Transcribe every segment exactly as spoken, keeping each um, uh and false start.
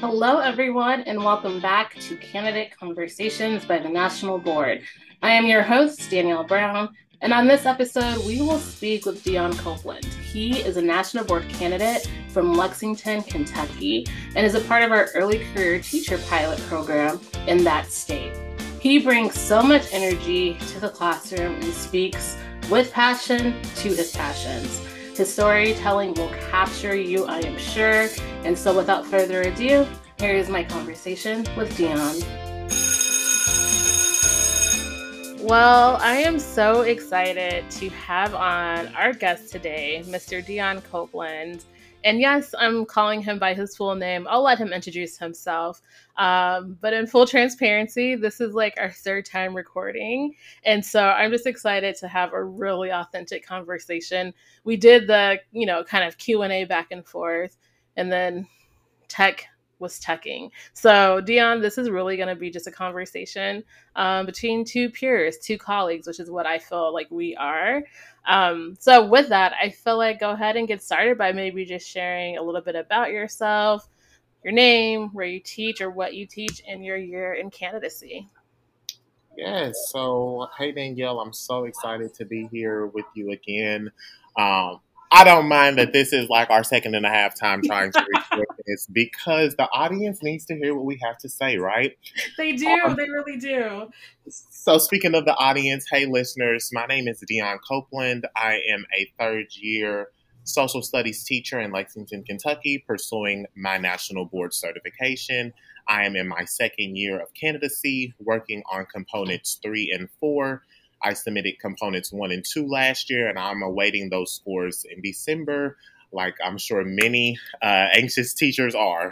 Hello, everyone, and welcome back to Candidate Conversations by the National Board. I am your host, Danielle Brown, and on this episode, we will speak with Dion Copeland. He is a National Board candidate from Lexington, Kentucky, and is a part of our early career teacher pilot program in that state. He brings so much energy to the classroom and speaks with passion to his passions. His storytelling will capture you, I am sure. And so without further ado, here is my conversation with Dion. Well, I am so excited to have on our guest today, Mister Dion Copeland. And yes, I'm calling him by his full name. I'll let him introduce himself. Um, but in full transparency, this is like our third time recording. And so I'm just excited to have a really authentic conversation. We did the, you know, kind of Q and A back and forth, and then tech was teching. So Dion, this is really going to be just a conversation um, between two peers, two colleagues, which is what I feel like we are. Um, so with that, I feel like go ahead and get started by maybe just sharing a little bit about yourself, your name, where you teach or what you teach, and your year in candidacy. Yes. So, hey, Danielle, I'm so excited to be here with you again. Um, I don't mind that this is like our second and a half time trying to record this because the audience needs to hear what we have to say, right? They do. Um, They really do. so, speaking of the audience, hey, listeners, my name is Dion Copeland. I am a third year social studies teacher in Lexington, Kentucky, pursuing my national board certification. I am in my second year of candidacy, working on components three and four. I submitted components one and two last year, and I'm awaiting those scores in December, like I'm sure many uh, anxious teachers are.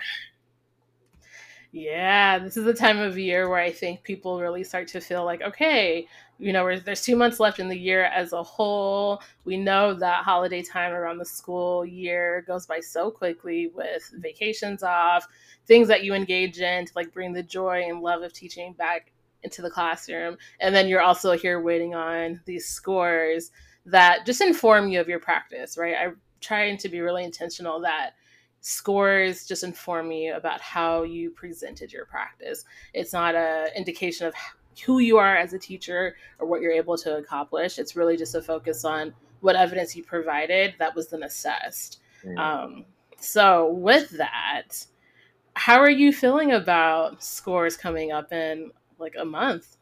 Yeah, this is the time of year where I think people really start to feel like, okay, you know, there's two months left in the year as a whole. We know that holiday time around the school year goes by so quickly with vacations off, things that you engage in to like bring the joy and love of teaching back into the classroom. And then you're also here waiting on these scores that just inform you of your practice, right? I'm trying to be really intentional that scores just inform you about how you presented your practice. It's not an indication of who you are as a teacher or what you're able to accomplish. It's really just a focus on what evidence you provided that was then assessed. Mm. Um, so, with that, how are you feeling about scores coming up in like a month?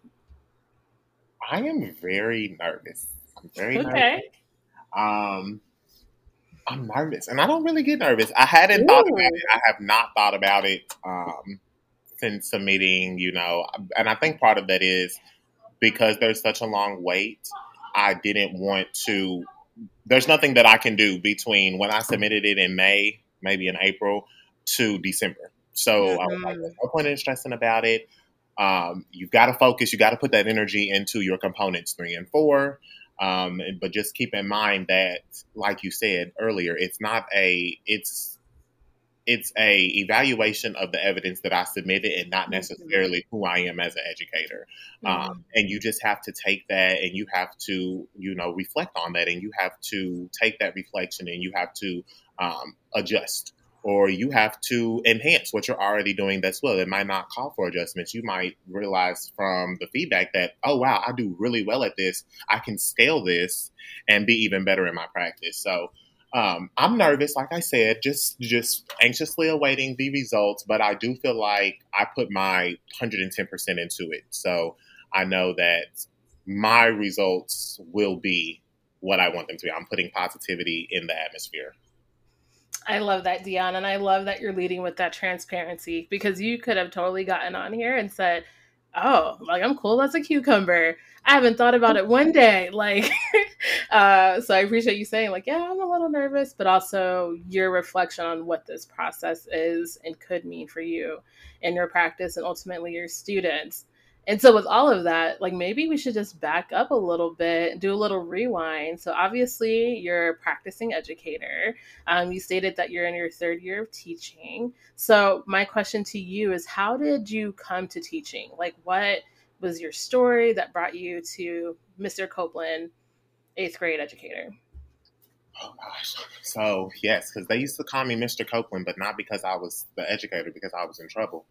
I am very nervous. I'm very nervous. Okay. Um, I'm nervous, and I don't really get nervous. I hadn't thought about Ooh. it. I have not thought about it um, since submitting, you know, and I think part of that is because there's such a long wait. I didn't want to. There's nothing that I can do between when I submitted it in May, maybe in April, to December. So I was like, Mm-hmm. there's no point in stressing about it. Um, you've got to focus. You got to put that energy into your components three and four. Um, but just keep in mind that, like you said earlier, it's not a it's it's a evaluation of the evidence that I submitted and not necessarily who I am as an educator. Um, Mm-hmm. and you just have to take that and you have to, you know, reflect on that and you have to take that reflection and you have to um, adjust or you have to enhance what you're already doing that's well. It might not call for adjustments. You might realize from the feedback that, oh, wow, I do really well at this. I can scale this and be even better in my practice. So, um, I'm nervous, like I said, just just anxiously awaiting the results. But I do feel like I put my one hundred ten percent into it, so I know that my results will be what I want them to be. I'm putting positivity in the atmosphere. I love that, Dion, and I love that you're leading with that transparency because you could have totally gotten on here and said, "Oh, like I'm cool as a cucumber. I haven't thought about it one day." Like, uh, so I appreciate you saying, like, "Yeah, I'm a little nervous," but also your reflection on what this process is and could mean for you and your practice, and ultimately your students. And so, with all of that, like maybe we should just back up a little bit, do a little rewind. So, obviously, you're a practicing educator. Um, you stated that you're in your third year of teaching. So, my question to you is how did you come to teaching? Like, what was your story that brought you to Mister Copeland, eighth grade educator? Oh gosh. So yes, because they used to call me Mister Copeland, but not because I was the educator, because I was in trouble.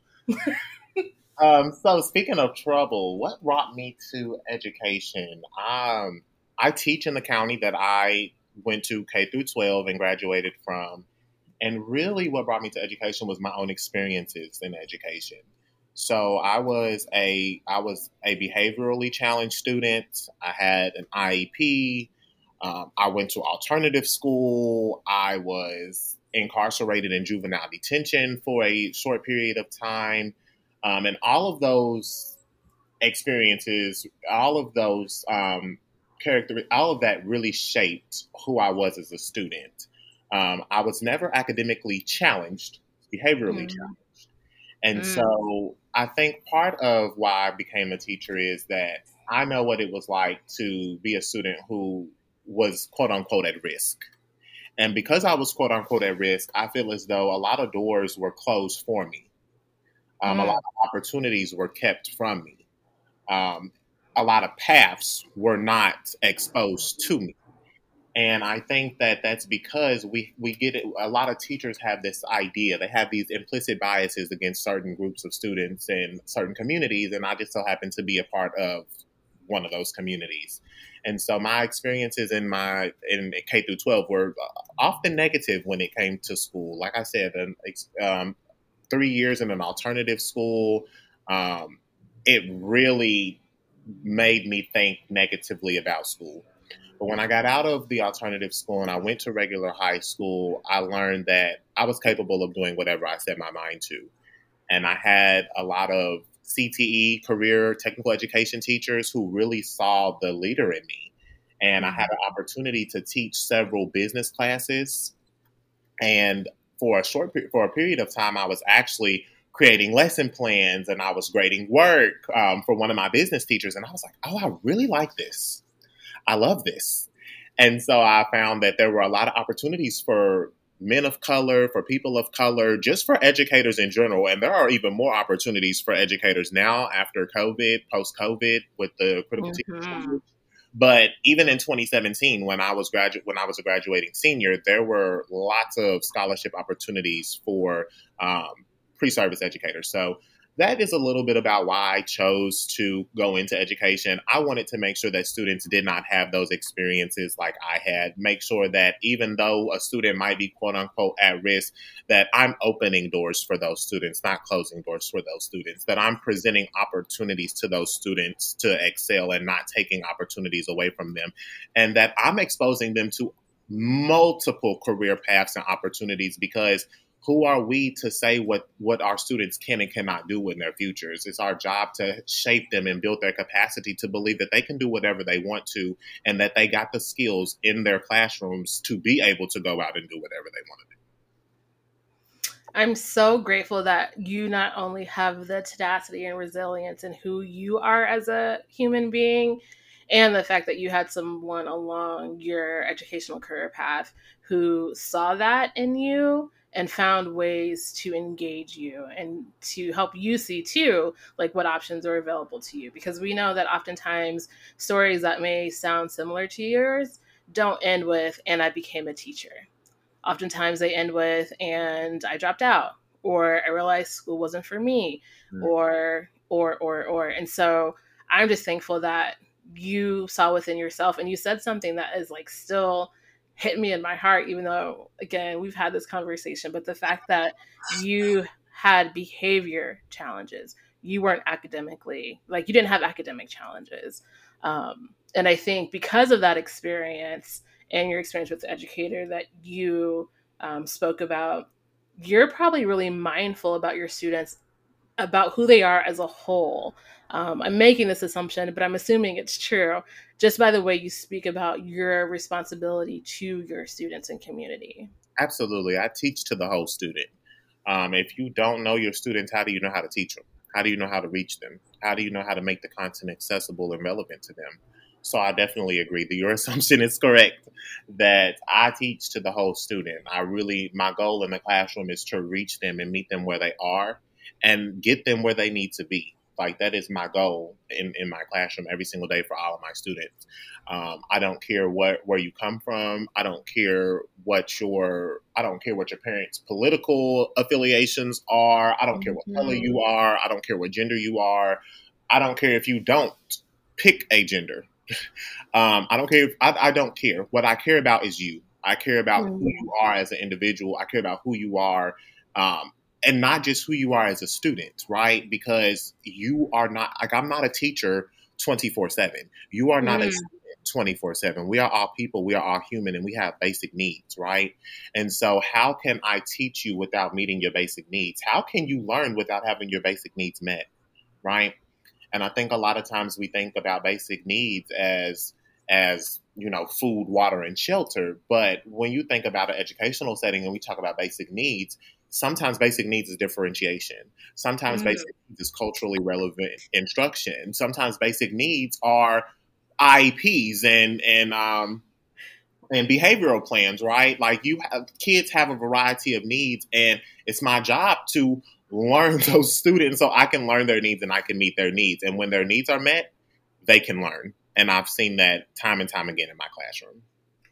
Um, so speaking of trouble, what brought me to education? Um, I teach in the county that I went to K through twelve and graduated from. And really what brought me to education was my own experiences in education. So I was a I was a behaviorally challenged student. I had an I E P. Um, I went to alternative school. I was incarcerated in juvenile detention for a short period of time. Um, and all of those experiences, all of those um, character, all of that really shaped who I was as a student. Um, I was never academically challenged, behaviorally Mm, challenged. And mm, so I think part of why I became a teacher is that I know what it was like to be a student who was quote unquote at risk. And because I was quote unquote at risk, I feel as though a lot of doors were closed for me. Um, a lot mm. of opportunities were kept from me. Um, a lot of paths were not exposed to me. And I think that that's because we, we get it. A lot of teachers have this idea, they have these implicit biases against certain groups of students and certain communities. And I just so happen to be a part of one of those communities. And so my experiences in my in K through twelve were often negative when it came to school. Like I said, an, um, three years in an alternative school, um, it really made me think negatively about school. But when I got out of the alternative school and I went to regular high school, I learned that I was capable of doing whatever I set my mind to. And I had a lot of C T E, career technical education teachers who really saw the leader in me. And I had Mhm. an opportunity to teach several business classes, and for a short for a period of time, I was actually creating lesson plans and I was grading work um, for one of my business teachers. And I was like, oh, I really like this. I love this. And so I found that there were a lot of opportunities for men of color, for people of color, just for educators in general. And there are even more opportunities for educators now after COVID, post COVID, with the critical teaching Mhm. shortage. But even in twenty seventeen, when I was gradu- when I was a graduating senior, there were lots of scholarship opportunities for um, pre-service educators. So that is a little bit about why I chose to go into education. I wanted to make sure that students did not have those experiences like I had. Make sure that even though a student might be quote unquote at risk, that I'm opening doors for those students, not closing doors for those students, that I'm presenting opportunities to those students to excel and not taking opportunities away from them, and that I'm exposing them to multiple career paths and opportunities, because who are we to say what what our students can and cannot do in their futures? It's our job to shape them and build their capacity to believe that they can do whatever they want to, and that they got the skills in their classrooms to be able to go out and do whatever they want to I'm so grateful that you not only have the tenacity and resilience in who you are as a human being, and the fact that you had someone along your educational career path who saw that in you and found ways to engage you and to help you see too, like what options are available to you. Because we know that oftentimes stories that may sound similar to yours don't end with, and I became a teacher. Oftentimes they end with, and I dropped out, or I realized school wasn't for me, do. or or or or and so I'm just thankful that you saw within yourself, and you said something that is like still hit me in my heart, even though again we've had this conversation. But the fact that you had behavior challenges, you weren't academically, like you didn't have academic challenges, um, and I think because of that experience and your experience with the educator that you um, spoke about, you're probably really mindful about your students, about who they are as a whole. Um, I'm making this assumption, but I'm assuming it's true just by the way you speak about your responsibility to your students and community. Absolutely. I teach to the whole student. Um, if you don't know your students, how do you know how to teach them? How do you know how to reach them? How do you know how to make the content accessible and relevant to them? So I definitely agree that your assumption is correct, that I teach to the whole student. I really, my goal in the classroom is to reach them and meet them where they are and get them where they need to be. Like that is my goal in, in my classroom every single day for all of my students. Um, I don't care what where you come from. I don't care what your I don't care what your parents' political affiliations are. I don't care what color Mm-hmm. you are. I don't care what gender you are. I don't care if you don't pick a gender. Um, I don't care. If, I, I don't care. What I care about is you. I care about who Mm-hmm. you are as an individual. I care about who you are, um, and not just who you are as a student, right? Because you are not like I'm not a teacher twenty four seven. You are not a Mm. student twenty four seven. We are all people. We are all human, and we have basic needs, right? And so, how can I teach you without meeting your basic needs? How can you learn without having your basic needs met, right? And I think a lot of times we think about basic needs as as you know food, water, and shelter. But when you think about an educational setting and we talk about basic needs, sometimes basic needs is differentiation. Sometimes Mm. basic needs is culturally relevant instruction. Sometimes basic needs are I E Ps and and um, and behavioral plans, right? Like you have kids have a variety of needs, and it's my job to learn those students so I can learn their needs and I can meet their needs. And when their needs are met, they can learn. And I've seen that time and time again in my classroom.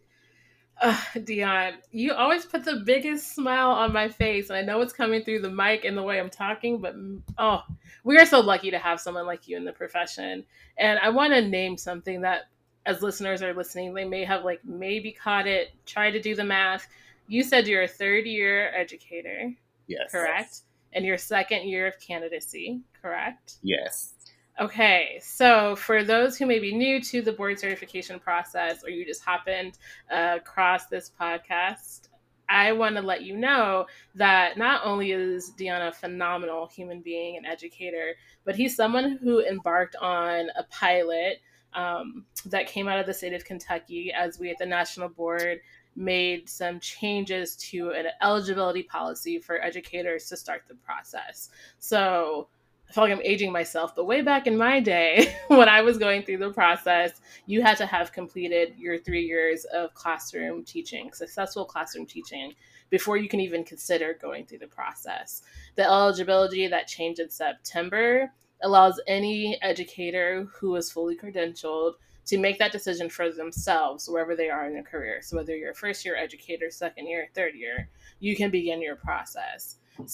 Uh, Dion, you always put the biggest smile on my face, and I know it's coming through the mic and the way I'm talking, but mm, oh, we are so lucky to have someone like you in the profession. And I want to name something that, as listeners are listening, they may have like maybe caught it, try to do the math. You said you're a third year educator, Yes. correct? And your second year of candidacy, correct? Yes. Okay, so for those who may be new to the board certification process, or you just happened uh, across this podcast, I want to let you know that not only is Dion a phenomenal human being and educator, but he's someone who embarked on a pilot um, that came out of the state of Kentucky as we at the national board made some changes to an eligibility policy for educators to start the process. So I feel like I'm aging myself, but way back in my day, when I was going through the process, you had to have completed your three years of classroom teaching, successful classroom teaching, before you can even consider going through the process. The eligibility that changed in September allows any educator who is fully credentialed to make that decision for themselves wherever they are in their career. So whether you're a first year educator, second year, third year, you can begin your process.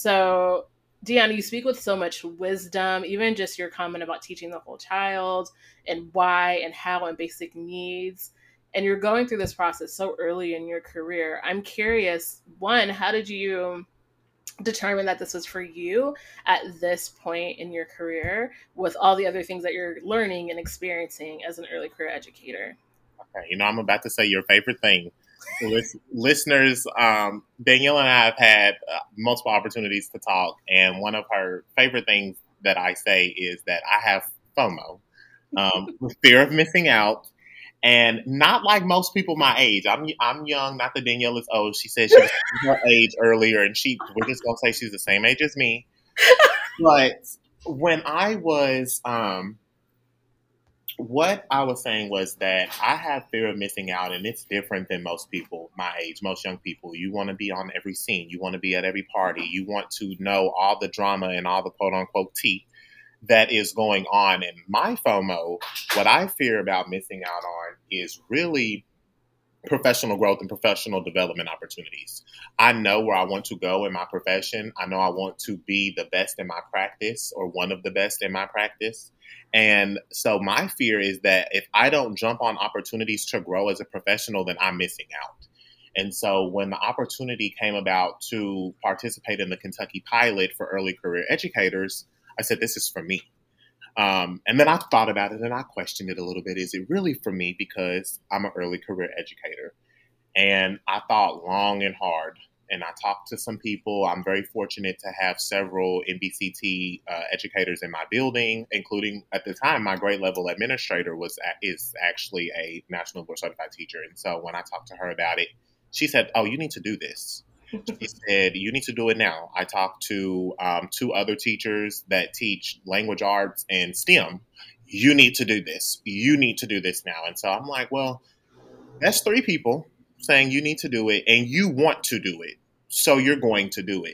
So Deanna, you speak with so much wisdom, even just your comment about teaching the whole child and why and how and basic needs. And you're going through this process so early in your career. I'm curious, one, how did you determine that this was for you at this point in your career with all the other things that you're learning and experiencing as an early career educator? Okay. You know, I'm about to say your favorite thing. Lis- listeners, um, Danielle and I have had uh, multiple opportunities to talk, and one of her favorite things that I say is that I have FOMO, um, fear of missing out, and not like most people my age. I'm I'm young. Not that Danielle is old. She said she was her age earlier, and she we're just gonna say she's the same age as me. But when I was um, what I was saying was that I have fear of missing out, and it's different than most people my age, most young people. You want to be on every scene, you want to be at every party, you want to know all the drama and all the quote unquote tea that is going on. And my FOMO, what I fear about missing out on is really professional growth and professional development opportunities. I know where I want to go in my profession. I know I want to be the best in my practice or one of the best in my practice. And so my fear is that if I don't jump on opportunities to grow as a professional, then I'm missing out. And so when the opportunity came about to participate in the Kentucky pilot for early career educators, I said, this is for me. Um, and then I thought about it and I questioned it a little bit. Is it really for me? Because I'm an early career educator. And I thought long and hard. And I talked to some people. I'm very fortunate to have several N B C T uh, educators in my building, including at the time my grade level administrator was is actually a National Board Certified teacher. And so when I talked to her about it, she said, "Oh, you need to do this." She said, "You need to do it now." I talked to um, two other teachers that teach language arts and STEM. You need to do this. You need to do this now. And so I'm like, well, that's three people saying you need to do it and you want to do it. So you're going to do it.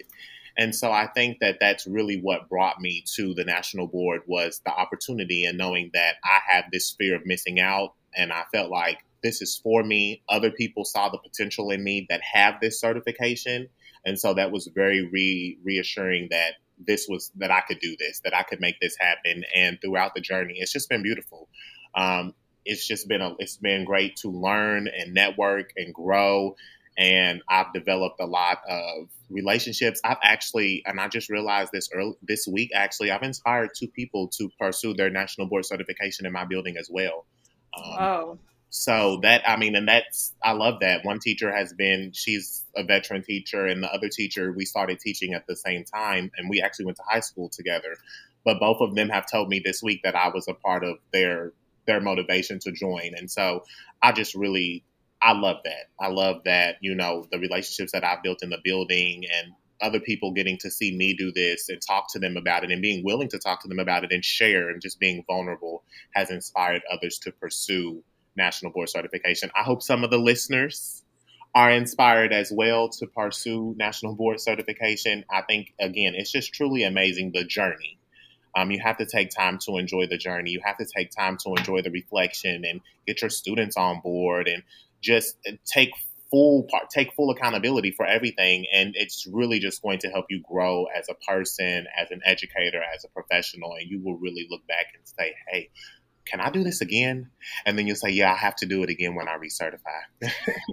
And so I think that that's really what brought me to the national board was the opportunity and knowing that I had this fear of missing out. And I felt like this is for me. Other people saw the potential in me that have this certification. And so that was very re- reassuring that this was, that I could do this, that I could make this happen. And throughout the journey, it's just been beautiful. Um, it's just been a, it's been great to learn and network and grow. And I've developed a lot of relationships. I've actually, and I just realized this early, this week, actually, I've inspired two people to pursue their national board certification in my building as well. Um, Wow. so that, I mean, and that's, I love that. One teacher has been, she's a veteran teacher, and the other teacher, we started teaching at the same time, and we actually went to high school together. But both of them have told me this week that I was a part of their, their motivation to join. And so I just really, I love that. I love that, you know, the relationships that I've built in the building and other people getting to see me do this and talk to them about it and being willing to talk to them about it and share and just being vulnerable has inspired others to pursue national board certification. I hope some of the listeners are inspired as well to pursue national board certification. I think, again, it's just truly amazing, the journey. Um, you have to take time to enjoy the journey. You have to take time to enjoy the reflection and get your students on board and just take full part, take full accountability for everything. And it's really just going to help you grow as a person, as an educator, as a professional. And you will really look back and say, hey, can I do this again? And then you'll say, yeah, I have to do it again when I recertify.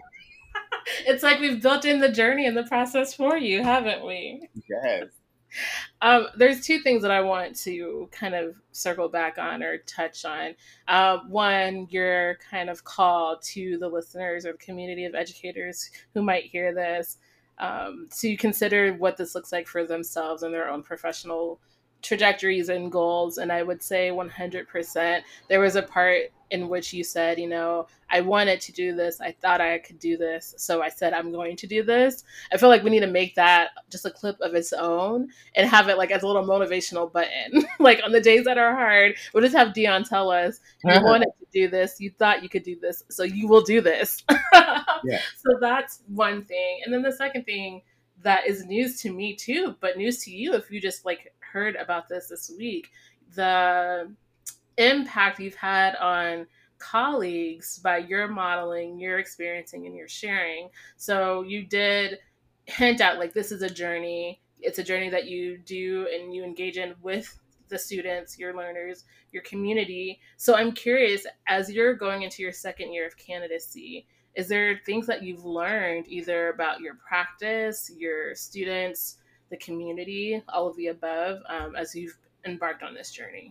It's like we've built in the journey and the process for you, haven't we? Yes. Um, there's two things that I want to kind of circle back on or touch on. Uh, one, your kind of call to the listeners or the community of educators who might hear this um, to consider what this looks like for themselves and their own professional trajectories and goals. And I would say one hundred percent. There was a part in which you said, you know, I wanted to do this. I thought I could do this. So I said, I'm going to do this. I feel like we need to make that just a clip of its own and have it like as a little motivational button. Like on the days that are hard, we'll just have Dion tell us, you uh-huh. wanted to do this. You thought you could do this. So you will do this. Yeah. So that's one thing. And then the second thing that is news to me too, but news to you if you just like heard about this this week, the impact you've had on colleagues by your modeling, your experiencing, and your sharing. So you did hint at like this is a journey. It's a journey that you do and you engage in with the students, your learners, your community. So I'm curious, as you're going into your second year of candidacy, is there things that you've learned either about your practice, your students, the community, all of the above, um, as you've embarked on this journey?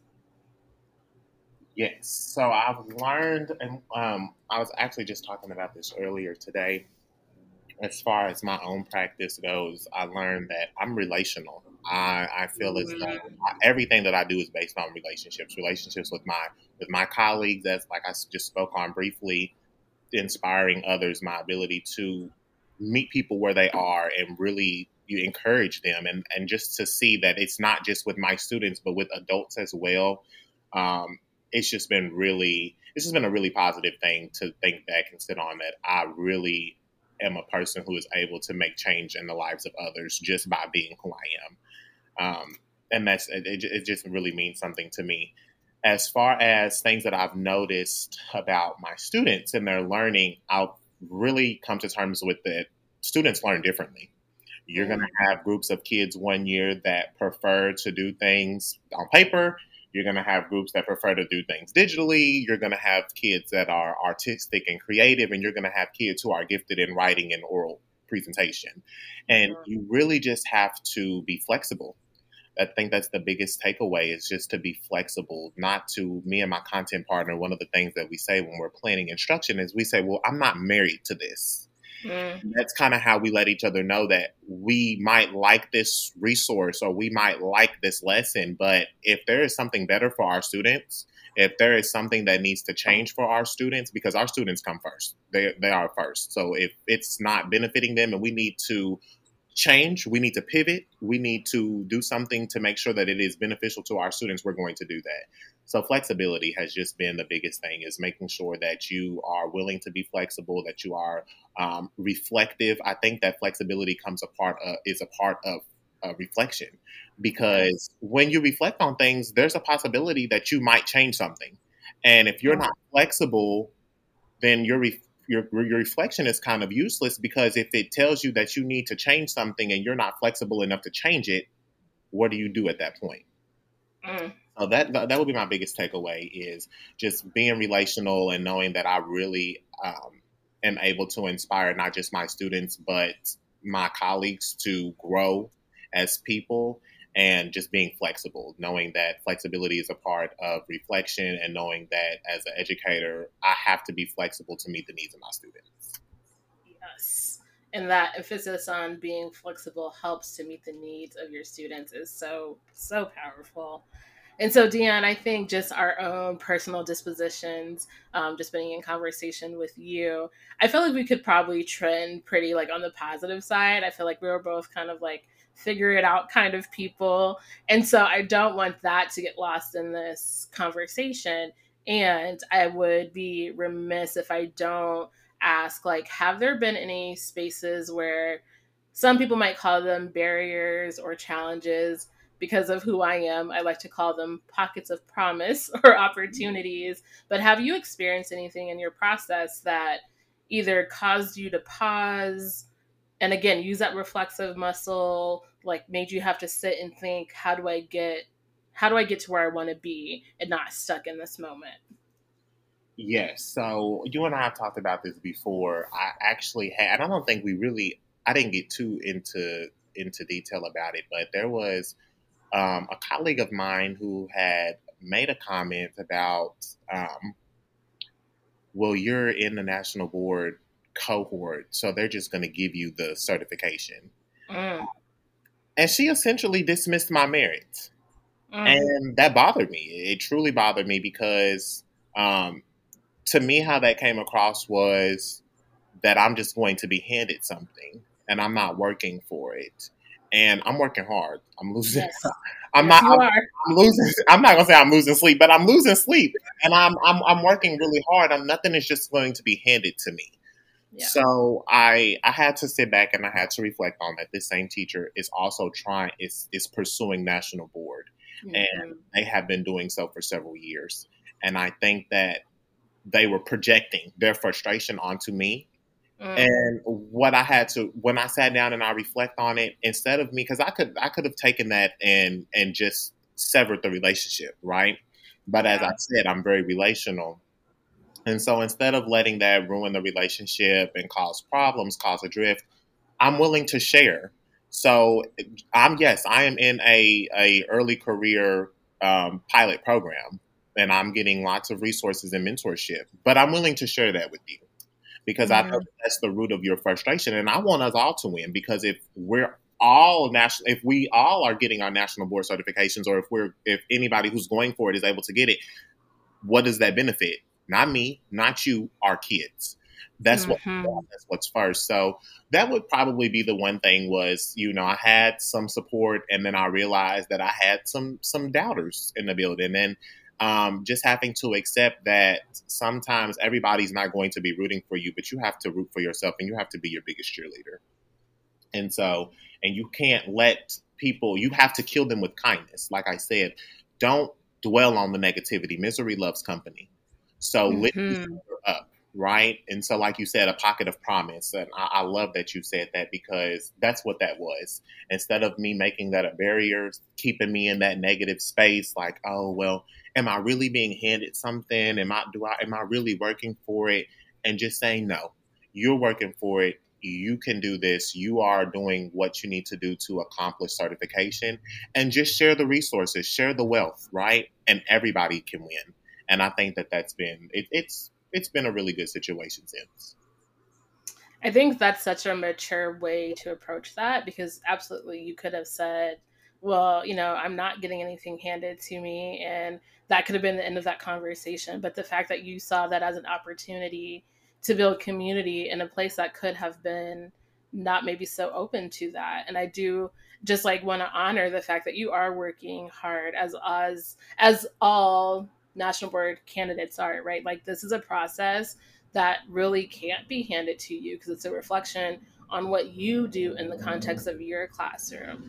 Yes. So I've learned, and um, I was actually just talking about this earlier today. As far as my own practice goes, I learned that I'm relational. I, I feel as though I, everything that I do is based on relationships, relationships with my with my colleagues. That's like I just spoke on briefly, inspiring others, my ability to meet people where they are and really you encourage them, and and just to see that it's not just with my students, but with adults as well. Um, it's just been really, it's just been a really positive thing to think back and sit on that I really am a person who is able to make change in the lives of others just by being who I am. Um, and that's, it, it just really means something to me. As far as things that I've noticed about my students and their learning, I'll really come to terms with that students learn differently. You're going to have groups of kids one year that prefer to do things on paper. You're going to have groups that prefer to do things digitally. You're going to have kids that are artistic and creative, and you're going to have kids who are gifted in writing and oral presentation. And you really just have to be flexible. I think that's the biggest takeaway, is just to be flexible. Not to, me and my content partner, one of the things that we say when we're planning instruction is we say, well, I'm not married to this. Mm. That's kind of how we let each other know that we might like this resource or we might like this lesson, but if there is something better for our students, if there is something that needs to change for our students, because our students come first, they they are first. So if it's not benefiting them and we need to change, we need to pivot, we need to do something to make sure that it is beneficial to our students, we're going to do that. So flexibility has just been the biggest thing, is making sure that you are willing to be flexible, that you are um, reflective. I think that flexibility comes a part of, is a part of uh, reflection, because when you reflect on things, there's a possibility that you might change something. And if you're not flexible, then your re- your your reflection is kind of useless, because if it tells you that you need to change something and you're not flexible enough to change it, what do you do at that point? Mm. So that that would be my biggest takeaway, is just being relational and knowing that I really um, am able to inspire not just my students but my colleagues to grow as people, and just being flexible, knowing that flexibility is a part of reflection, and knowing that as an educator, I have to be flexible to meet the needs of my students. Yes. And that emphasis on being flexible helps to meet the needs of your students is so, so powerful. And so, Dion, I think just our own personal dispositions, um, just being in conversation with you, I feel like we could probably trend pretty like on the positive side. I feel like we were both kind of like figure it out kind of people. And so I don't want that to get lost in this conversation. And I would be remiss if I don't ask, like, have there been any spaces where some people might call them barriers or challenges because of who I am? I like to call them pockets of promise or opportunities. But have you experienced anything in your process that either caused you to pause and again use that reflexive muscle, like made you have to sit and think, how do I get how do I get to where I want to be and not stuck in this moment? Yes. So you and I have talked about this before. I actually had, I don't think we really, I didn't get too into into detail about it, but there was um, a colleague of mine who had made a comment about, um, well, you're in the national board cohort, so they're just going to give you the certification. Mm, And she essentially dismissed my merit. mm, And that bothered me. It truly bothered me, because um, to me, how that came across was that I'm just going to be handed something and I'm not working for it. And I'm working hard. I'm losing. yes. I'm Yes, not. you I'm, are. I'm losing. I'm not gonna say I'm losing sleep, but I'm losing sleep, and I'm I'm I'm working really hard. I'm nothing is just going to be handed to me. Yeah. So I I had to sit back and I had to reflect on that. This same teacher is also trying is is pursuing national board, and Mm-hmm. they have been doing so for several years. And I think that they were projecting their frustration onto me. Mm, And what I had to, when I sat down and I reflect on it, instead of me, because I could I could have taken that and and just severed the relationship, right? But as I yeah. said, I'm very relational. And so instead of letting that ruin the relationship and cause problems, cause a drift, I'm willing to share. So I'm yes, I am in a a early career um, pilot program, and I'm getting lots of resources and mentorship. But I'm willing to share that with you, because I know Mm, that that's the root of your frustration, and I want us all to win. Because if we're all national, if we all are getting our national board certifications, or if we're if anybody who's going for it is able to get it, what does that benefit? Not me, not you, our kids. That's what mm-hmm. that's what's first. So that would probably be the one thing, was, you know, I had some support, and then I realized that I had some some doubters in the building, and um, just having to accept that sometimes everybody's not going to be rooting for you, but you have to root for yourself, and you have to be your biggest cheerleader. And so, and you can't let people, you have to kill them with kindness. Like I said, don't dwell on the negativity. Misery loves company. So lift each Mm-hmm. other up, right? And so, like you said, a pocket of promise. And I, I love that you said that, because that's what that was. Instead of me making that a barrier, keeping me in that negative space, like, oh, well, am I really being handed something? Am I, do I, am I really working for it? And just saying, no, you're working for it. You can do this. You are doing what you need to do to accomplish certification, and just share the resources, share the wealth, right? And everybody can win. And I think that that's been it, it's it's been a really good situation since. I think that's such a mature way to approach that, because absolutely you could have said, well, you know, I'm not getting anything handed to me. And that could have been the end of that conversation. But the fact that you saw that as an opportunity to build community in a place that could have been not maybe so open to that. And I do just like want to honor the fact that you are working hard as as as all national board candidates are, right? Like this is a process that really can't be handed to you because it's a reflection on what you do in the context of your classroom.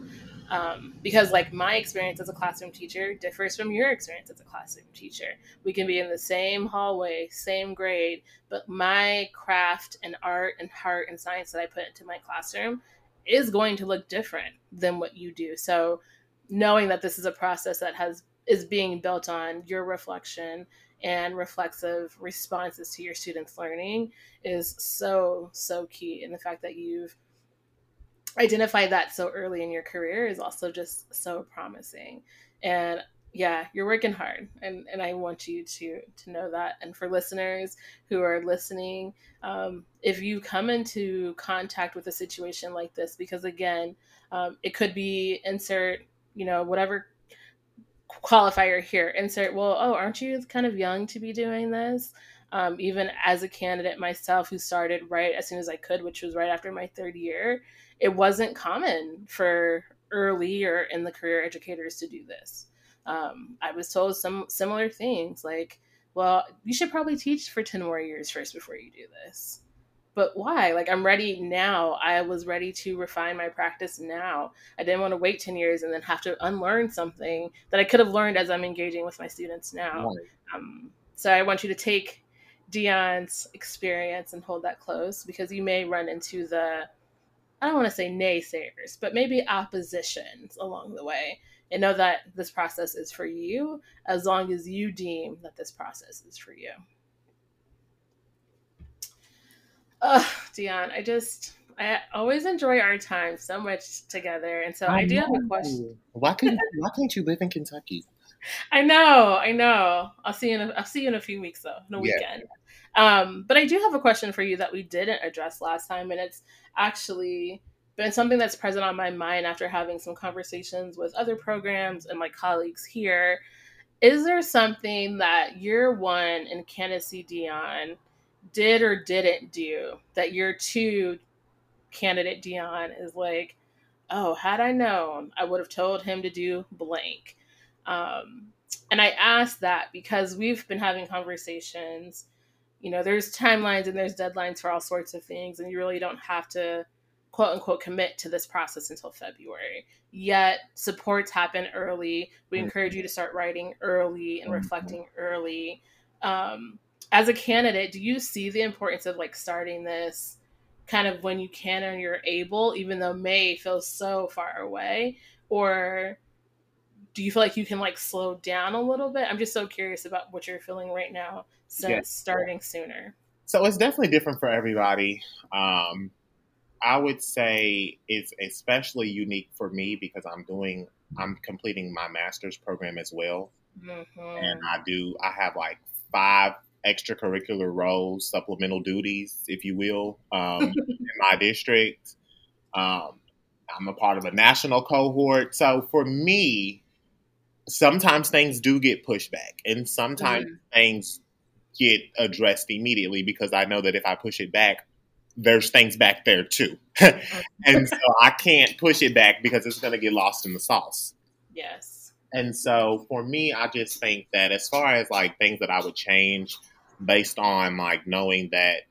Um, because like my experience as a classroom teacher differs from your experience as a classroom teacher. We can be in the same hallway, same grade, but my craft and art and heart and science that I put into my classroom is going to look different than what you do. So knowing that this is a process that has is being built on your reflection and reflexive responses to your students' learning is so, so key. And the fact that you've identify that so early in your career is also just so promising. And yeah, you're working hard, and, and I want you to to know that. And for listeners who are listening, um, if you come into contact with a situation like this, because again, um, it could be insert, you know, whatever qualifier here, insert, well, oh, aren't you kind of young to be doing this? Um, even as a candidate myself who started right as soon as I could, which was right after my third year, it wasn't common for early or in the career educators to do this. Um, I was told some similar things like, well, you should probably teach for ten more years first before you do this. But why? Like, I'm ready now. I was ready to refine my practice now. I didn't want to wait ten years and then have to unlearn something that I could have learned as I'm engaging with my students now. Right. Um, so I want you to take Dion's experience and hold that close, because you may run into the, I don't want to say naysayers, but maybe oppositions along the way, and know that this process is for you as long as you deem that this process is for you. Oh, Dion, I just, I always enjoy our time so much together. And so I I do have a question. know. Why can't Why can't you live in Kentucky? I know, I know. I'll see you in a, I'll see you in a few weeks though, in a Yeah. weekend. Um, but I do have a question for you that we didn't address last time, and it's actually been something that's present on my mind after having some conversations with other programs and my colleagues here. Is there something that year one in Candace Dion did or didn't do that year two candidate Dion is like, oh, had I known, I would have told him to do blank? Um, and I asked that because we've been having conversations. You know, there's timelines and there's deadlines for all sorts of things, and you really don't have to quote unquote commit to this process until February. Yet supports happen early. We Mhm. encourage you to start writing early and Mhm. reflecting early. Um, as a candidate, do you see the importance of like starting this kind of when you can and you're able, even though May feels so far away? Or do you feel like you can like slow down a little bit? I'm just so curious about what you're feeling right now Yeah. since starting sooner. So it's definitely different for everybody. Um, I would say it's especially unique for me because I'm doing, I'm completing my master's program as well. Mm-hmm. And I do, I have like five extracurricular roles, supplemental duties, if you will, um, in my district. Um, I'm a part of a national cohort. So for me, sometimes things do get pushed back and sometimes Mm-hmm. things get addressed immediately because I know that if I push it back, there's things back there too. And so I can't push it back because it's going to get lost in the sauce. Yes. And so for me, I just think that as far as like things that I would change based on like knowing that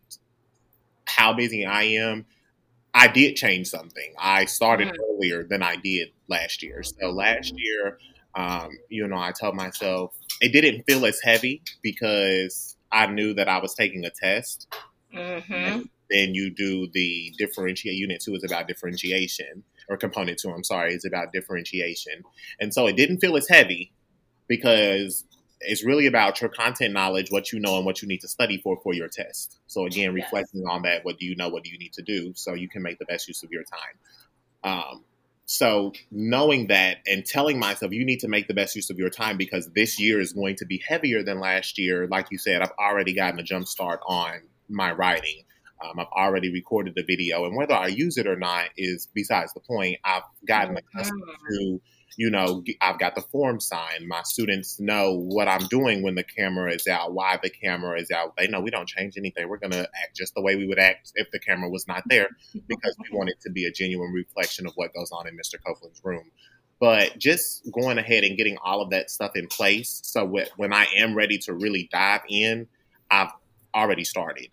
how busy I am, I did change something. I started Mm-hmm. earlier than I did last year. So last year, um, you know, I told myself it didn't feel as heavy because I knew that I was taking a test. Mm-hmm. Then you do the differentiate. Unit two is about differentiation, or component two, I'm sorry, is about differentiation. And so it didn't feel as heavy because it's really about your content knowledge, what you know and what you need to study for for your test. So again, Yes. reflecting on that, what do you know, what do you need to do so you can make the best use of your time. Um, so knowing that and telling myself you need to make the best use of your time because this year is going to be heavier than last year. Like you said, I've already gotten a jump start on my writing. Um, I've already recorded the video, and whether I use it or not is besides the point. I've gotten accustomed to, you know, I've got the form signed. My students know what I'm doing when the camera is out, why the camera is out. They know we don't change anything. We're going to act just the way we would act if the camera was not there because we want it to be a genuine reflection of what goes on in Mister Copeland's room. But just going ahead and getting all of that stuff in place so when I am ready to really dive in, I've already started.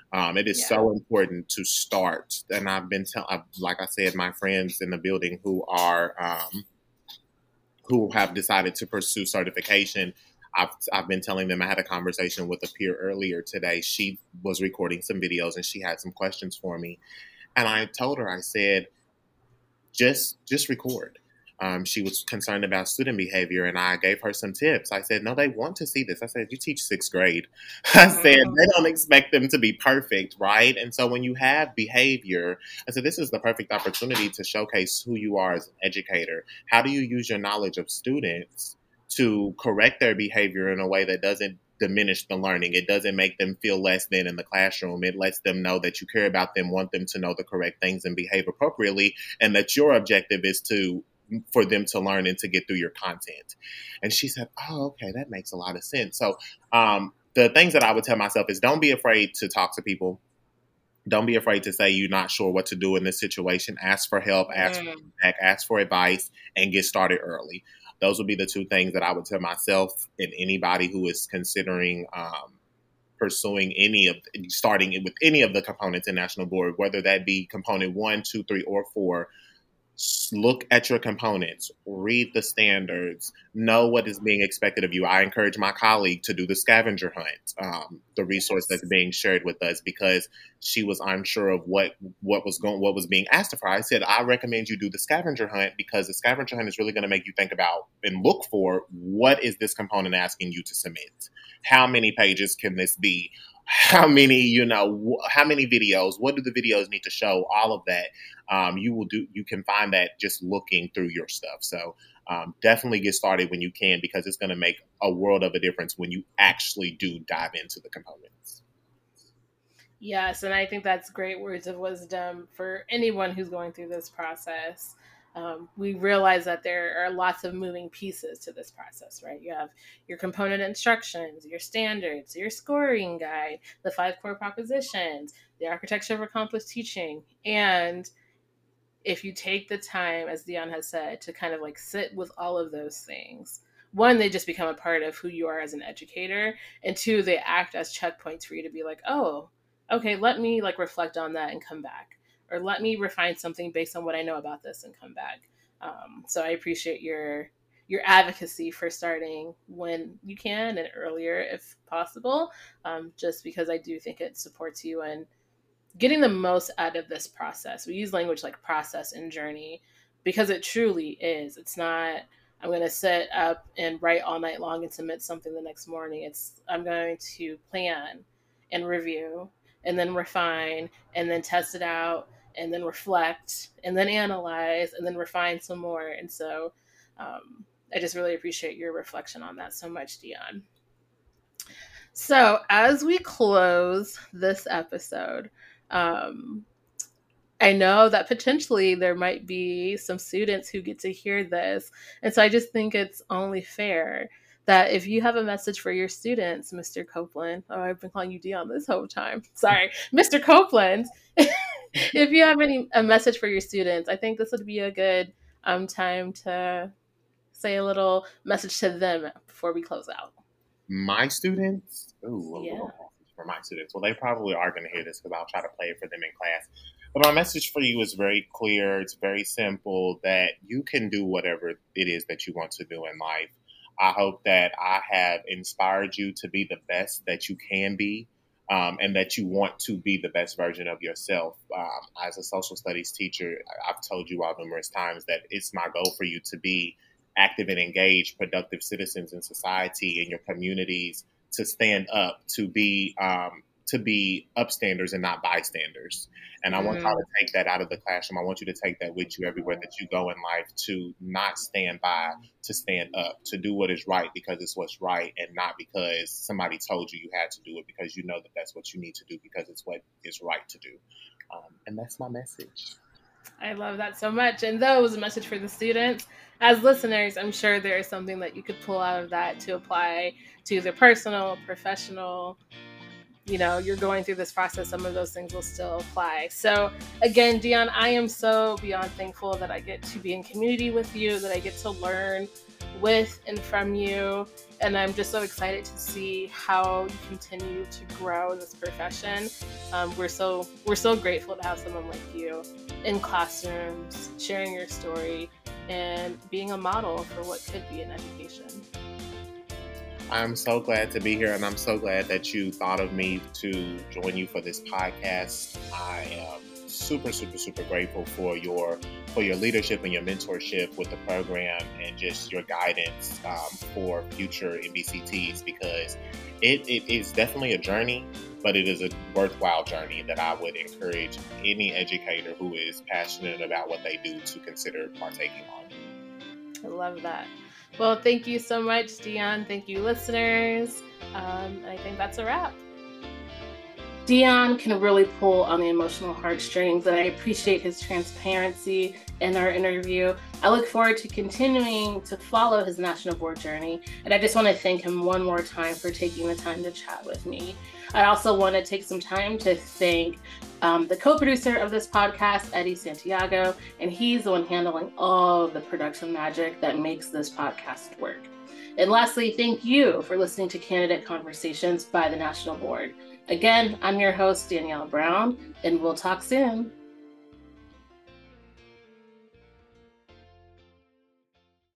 Um, it is Yeah. so important to start. And I've been telling, like I said, my friends in the building who are, um, who have decided to pursue certification, I've, I've been telling them. I had a conversation with a peer earlier today. She was recording some videos and she had some questions for me. And I told her, I said, just just record. Um, she was concerned about student behavior, and I gave her some tips. I said, no, they want to see this. I said, you teach sixth grade. I said, Mhm. they don't expect them to be perfect, right? And so when you have behavior, I said, this is the perfect opportunity to showcase who you are as an educator. How do you use your knowledge of students to correct their behavior in a way that doesn't diminish the learning? It doesn't make them feel less than in the classroom. It lets them know that you care about them, want them to know the correct things and behave appropriately, and that your objective is to for them to learn and to get through your content. And she said, oh, okay, that makes a lot of sense. So um, the things that I would tell myself is don't be afraid to talk to people. Don't be afraid to say you're not sure what to do in this situation. Ask for help, ask for Mm. feedback, ask for advice, and get started early. Those would be the two things that I would tell myself and anybody who is considering um, pursuing any of, starting with any of the components in National Board, whether that be component one, two, three, or four. Look at your components, read the standards, know what is being expected of you. I encourage my colleague to do the scavenger hunt, um, the resource that's Yes. being shared with us, because she was unsure of what what was going what was being asked of her. I said, I recommend you do the scavenger hunt, because the scavenger hunt is really going to make you think about and look for, what is this component asking you to submit? How many pages can this be? How many, you know, how many videos? What do the videos need to show? All of that. Um, you will do. You can find that just looking through your stuff. So um, definitely get started when you can, because it's going to make a world of a difference when you actually do dive into the components. Yes, and I think that's great words of wisdom for anyone who's going through this process. Um, we realize that there are lots of moving pieces to this process, right? You have your component instructions, your standards, your scoring guide, the five core propositions, the architecture of accomplished teaching. And if you take the time, as Dion has said, to kind of like sit with all of those things, one, they just become a part of who you are as an educator, and two, they act as checkpoints for you to be like, oh, okay, let me like reflect on that and come back, or let me refine something based on what I know about this and come back. Um, so I appreciate your your advocacy for starting when you can and earlier if possible, um, just because I do think it supports you and getting the most out of this process. We use language like process and journey because it truly is. It's not, I'm going to sit up and write all night long and submit something the next morning. It's, I'm going to plan and review and then refine and then test it out and then reflect and then analyze and then refine some more. And so um, I just really appreciate your reflection on that so much, Dion. So, as we close this episode, um, I know that potentially there might be some students who get to hear this. And so I just think it's only fair that if you have a message for your students, Mister Copeland, oh, I've been calling you Dion this whole time. Sorry, Mister Copeland, if you have any a message for your students, I think this would be a good um, time to say a little message to them before we close out. My students, ooh, a Yeah. little message for my students. Well, they probably are going to hear this because I'll try to play it for them in class. But my message for you is very clear. It's very simple, that you can do whatever it is that you want to do in life. I hope that I have inspired you to be the best that you can be, um, and that you want to be the best version of yourself. Um, as a social studies teacher, I've told you all numerous times that it's my goal for you to be active and engaged, productive citizens in society, in your communities, to stand up, to be um, to be upstanders and not bystanders. And I want y'all Mm, to take that out of the classroom. I want you to take that with you everywhere that you go in life, to not stand by, to stand up, to do what is right because it's what's right, and not because somebody told you you had to do it, because you know that that's what you need to do because it's what is right to do. Um, and that's my message. I love that so much. And that was a message for the students. As listeners, I'm sure there is something that you could pull out of that to apply to their personal, professional, you know, you're going through this process, some of those things will still apply. So again, Dion, I am so beyond thankful that I get to be in community with you, that I get to learn with and from you. And I'm just so excited to see how you continue to grow in this profession. Um, we're so we're so grateful to have someone like you in classrooms, sharing your story and being a model for what could be in education. I'm so glad to be here, and I'm so glad that you thought of me to join you for this podcast. I am super, super, super grateful for your for your leadership and your mentorship with the program, and just your guidance um, for future N B C Ts, because it, it is definitely a journey, but it is a worthwhile journey that I would encourage any educator who is passionate about what they do to consider partaking on. I love that. Well, thank you so much, Dion. Thank you, listeners. Um, I think that's a wrap. Dion can really pull on the emotional heartstrings, and I appreciate his transparency in our interview. I look forward to continuing to follow his national board journey, and I just want to thank him one more time for taking the time to chat with me. I also want to take some time to thank um, the co-producer of this podcast, Eddie Santiago, and he's the one handling all of the production magic that makes this podcast work. And lastly, thank you for listening to Candidate Conversations by the National Board. Again, I'm your host, Danielle Brown, and we'll talk soon.